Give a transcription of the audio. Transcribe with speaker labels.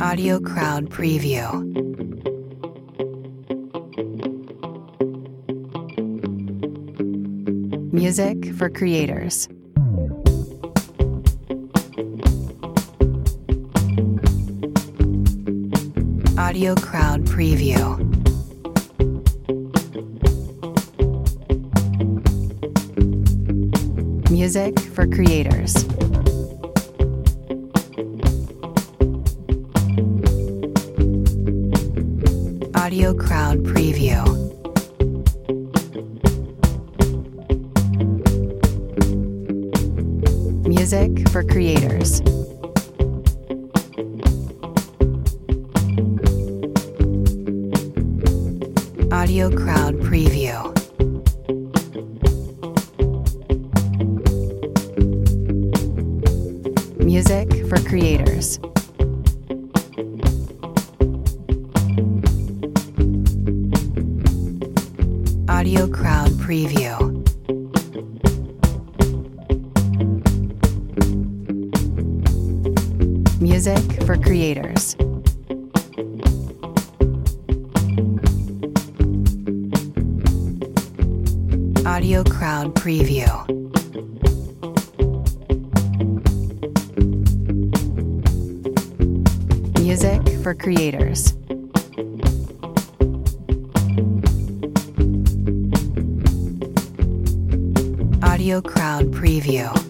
Speaker 1: Audio Crowd Preview. Music for creators. Audio Crowd Preview. Music for creators. Audio Crowd Preview. Music for creators. Audio Crowd Preview. Music for creators. Audio Crowd Preview. Music for creators. Audio Crowd Preview. Music for creators. Audio Crowd Preview.